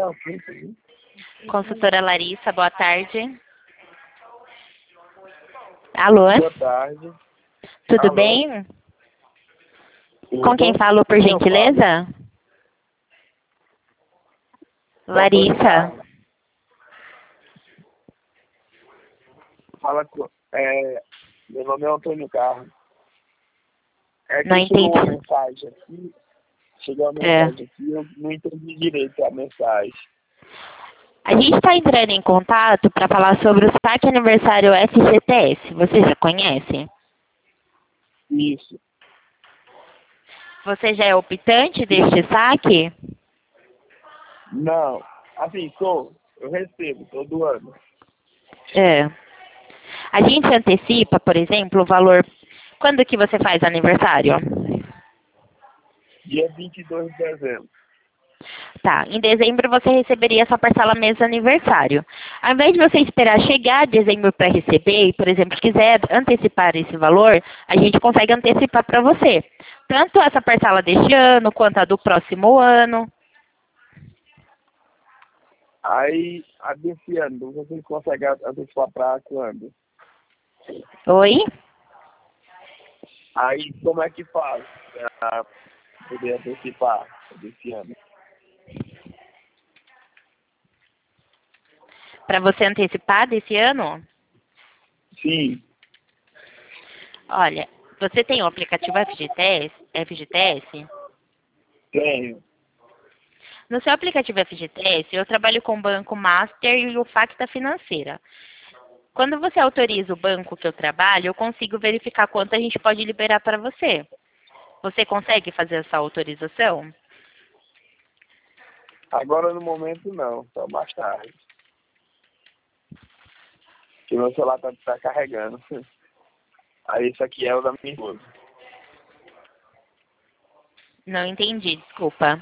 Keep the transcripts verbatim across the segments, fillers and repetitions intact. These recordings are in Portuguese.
Consultora Larissa, boa tarde. Alô? Boa tarde. Tudo Alô? bem? Tudo? Com quem falo, por Quem eu gentileza? Larissa. Fala com... É, meu nome é Antônio Carlos. É que Não chegou uma entendi. mensagem aqui. Chegou uma É. mensagem aqui eu não entendi direito a mensagem. A gente está entrando em contato para falar sobre o saque aniversário F G T S. Você já conhece? Isso. Você já é optante deste saque? Não. Assim, sou. Eu recebo todo ano. É. A gente antecipa, por exemplo, o valor... Quando que você faz aniversário? Dia vinte e dois de dezembro. Tá, em dezembro você receberia sua parcela mês aniversário. Ao invés de você esperar chegar dezembro para receber, e, por exemplo, quiser antecipar esse valor, a gente consegue antecipar para você. Tanto essa parcela deste ano, quanto a do próximo ano. Aí, a desse ano, você consegue antecipar para quando? Oi? Aí, como é que faz para poder antecipar desse ano? Para você antecipar desse ano? Sim, Olha, você tem o aplicativo F G T S? F G T S? tenho. No seu aplicativo F G T S, eu trabalho com o Banco Master e o Facta Financeira. Quando você autoriza o banco que eu trabalho, eu consigo verificar quanto a gente pode liberar para você. Você consegue fazer essa autorização? Agora no momento não, só mais tarde. Porque meu celular tá, tá carregando. Aí isso aqui é o da minha esposa. Não entendi, desculpa.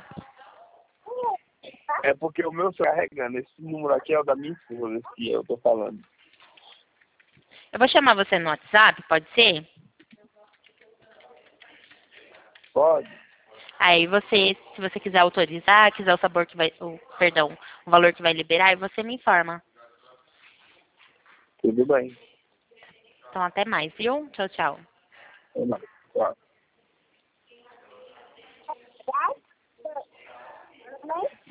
É porque o meu celular tá carregando. Esse número aqui é o da minha esposa, esse que eu tô falando. Eu vou chamar você no WhatsApp, pode ser? Pode? Aí você, se você quiser autorizar, quiser o sabor que vai, o, perdão, o valor que vai liberar, aí você me informa. Tudo bem. Então até mais, viu? Tchau, tchau. Eu não. Tchau.